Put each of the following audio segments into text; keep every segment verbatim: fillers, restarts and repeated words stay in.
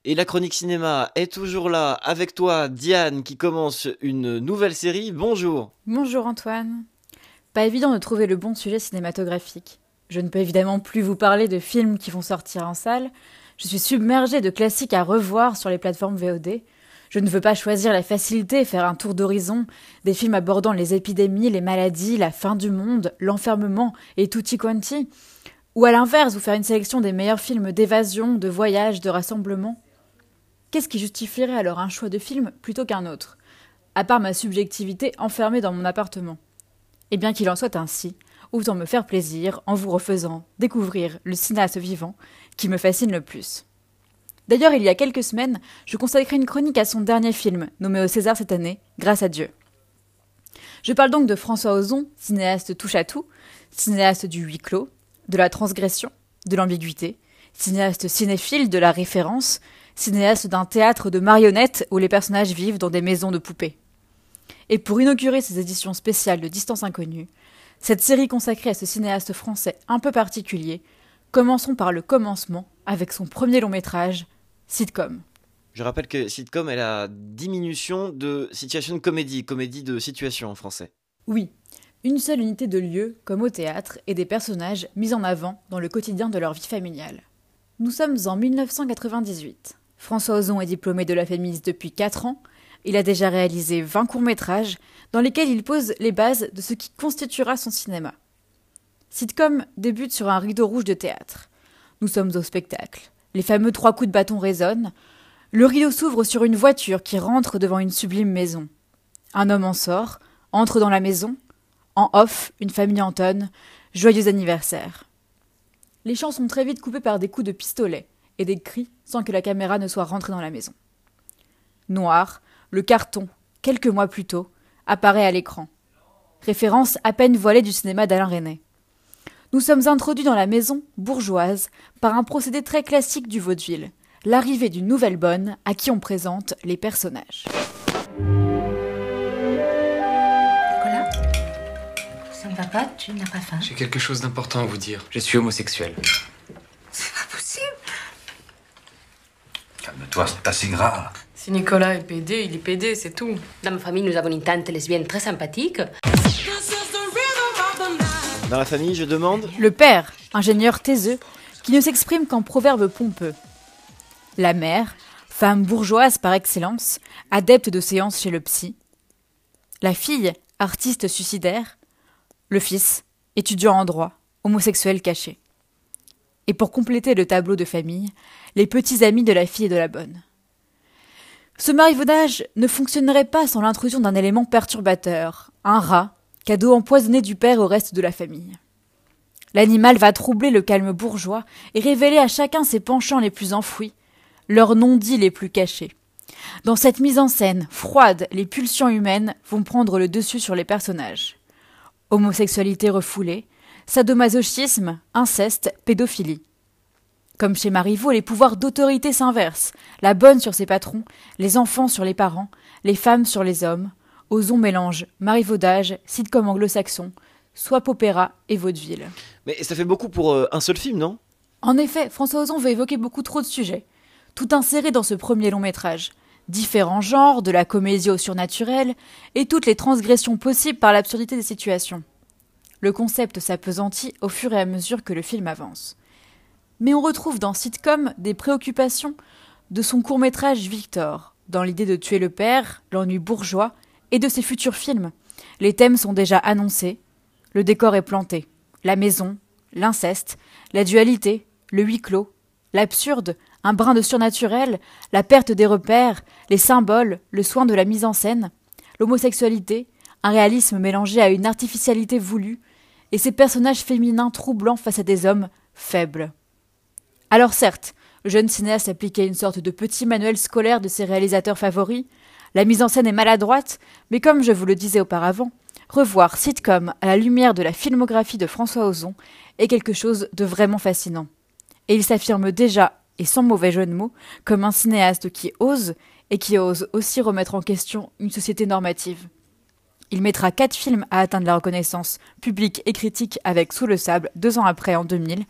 Et la chronique cinéma est toujours là avec toi, Diane, qui commence une nouvelle série. Bonjour. Bonjour Antoine. Pas évident de trouver le bon sujet cinématographique. Je ne peux évidemment plus vous parler de films qui vont sortir en salle. Je suis submergée de classiques à revoir sur les plateformes V O D. Je ne veux pas choisir la facilité et faire un tour d'horizon, des films abordant les épidémies, les maladies, la fin du monde, l'enfermement et tutti quanti. Ou à l'inverse, vous faire une sélection des meilleurs films d'évasion, de voyage, de rassemblement. Qu'est-ce qui justifierait alors un choix de film plutôt qu'un autre, à part ma subjectivité enfermée dans mon appartement? Et bien qu'il en soit ainsi, autant me faire plaisir en vous refaisant découvrir le cinéaste vivant qui me fascine le plus. D'ailleurs, il y a quelques semaines, je consacrais une chronique à son dernier film, nommé au César cette année, Grâce à Dieu. Je parle donc de François Ozon, cinéaste touche-à-tout, cinéaste du huis clos, de la transgression, de l'ambiguïté, cinéaste cinéphile de la référence, cinéaste d'un théâtre de marionnettes où les personnages vivent dans des maisons de poupées. Et pour inaugurer ces éditions spéciales de Distance Inconnue, cette série consacrée à ce cinéaste français un peu particulier, commençons par le commencement avec son premier long-métrage, Sitcom. Je rappelle que sitcom est la diminution de situation comédie, comédie de situation en français. Oui, une seule unité de lieu, comme au théâtre, et des personnages mis en avant dans le quotidien de leur vie familiale. Nous sommes en mille neuf cent quatre-vingt-dix-huit. François Ozon est diplômé de la Fémis depuis quatre ans. Il a déjà réalisé vingt courts-métrages dans lesquels il pose les bases de ce qui constituera son cinéma. Sitcom débute sur un rideau rouge de théâtre. Nous sommes au spectacle. Les fameux trois coups de bâton résonnent. Le rideau s'ouvre sur une voiture qui rentre devant une sublime maison. Un homme en sort, entre dans la maison. En off, une famille entonne « Joyeux anniversaire ». Les chants sont très vite coupés par des coups de pistolet et des cris sans que la caméra ne soit rentrée dans la maison. Noir, le carton, quelques mois plus tôt, apparaît à l'écran. Référence à peine voilée du cinéma d'Alain Resnais. Nous sommes introduits dans la maison bourgeoise par un procédé très classique du vaudeville, l'arrivée d'une nouvelle bonne à qui on présente les personnages. Nicolas, ça ne va pas, tu n'as pas faim? J'ai quelque chose d'important à vous dire. Je suis homosexuel. C'est pas possible. Calme-toi, c'est assez grave. Si Nicolas est pédé, il est pédé, c'est tout. Dans ma famille, nous avons une tante lesbienne très sympathique. Dans la famille, je demande... Le père, ingénieur taiseux, qui ne s'exprime qu'en proverbes pompeux. La mère, femme bourgeoise par excellence, adepte de séances chez le psy. La fille, artiste suicidaire. Le fils, étudiant en droit, homosexuel caché. Et pour compléter le tableau de famille, les petits amis de la fille et de la bonne. Ce marivaudage ne fonctionnerait pas sans l'intrusion d'un élément perturbateur, un rat, cadeau empoisonné du père au reste de la famille. L'animal va troubler le calme bourgeois et révéler à chacun ses penchants les plus enfouis, leurs non-dits les plus cachés. Dans cette mise en scène froide, les pulsions humaines vont prendre le dessus sur les personnages. Homosexualité refoulée, sadomasochisme, inceste, pédophilie. Comme chez Marivaux, les pouvoirs d'autorité s'inversent, la bonne sur ses patrons, les enfants sur les parents, les femmes sur les hommes. Ozon mélange marivaudage, sitcom anglo-saxon, soap opéra et vaudeville. Mais ça fait beaucoup pour euh, un seul film, non? En effet, François Ozon veut évoquer beaucoup trop de sujets, tout inséré dans ce premier long-métrage. Différents genres, de la comédie au surnaturel, et toutes les transgressions possibles par l'absurdité des situations. Le concept s'appesantit au fur et à mesure que le film avance. Mais on retrouve dans Sitcom des préoccupations de son court-métrage Victor, dans l'idée de tuer le père, l'ennui bourgeois, et de ses futurs films. Les thèmes sont déjà annoncés, le décor est planté. La maison, l'inceste, la dualité, le huis clos, l'absurde, un brin de surnaturel, la perte des repères, les symboles, le soin de la mise en scène, l'homosexualité, un réalisme mélangé à une artificialité voulue, et ces personnages féminins troublants face à des hommes faibles. Alors certes, le jeune cinéaste appliquait une sorte de petit manuel scolaire de ses réalisateurs favoris. La mise en scène est maladroite, mais comme je vous le disais auparavant, revoir Sitcom à la lumière de la filmographie de François Ozon est quelque chose de vraiment fascinant. Et il s'affirme déjà, et sans mauvais jeu de mots, comme un cinéaste qui ose, et qui ose aussi remettre en question une société normative. Il mettra quatre films à atteindre la reconnaissance publique et critique avec Sous le sable, deux ans après, en deux mille,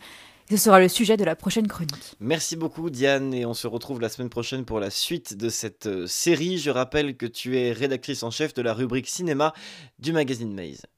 Ce sera le sujet de la prochaine chronique. Merci beaucoup Diane et on se retrouve la semaine prochaine pour la suite de cette euh, série. Je rappelle que tu es rédactrice en chef de la rubrique cinéma du magazine Maze.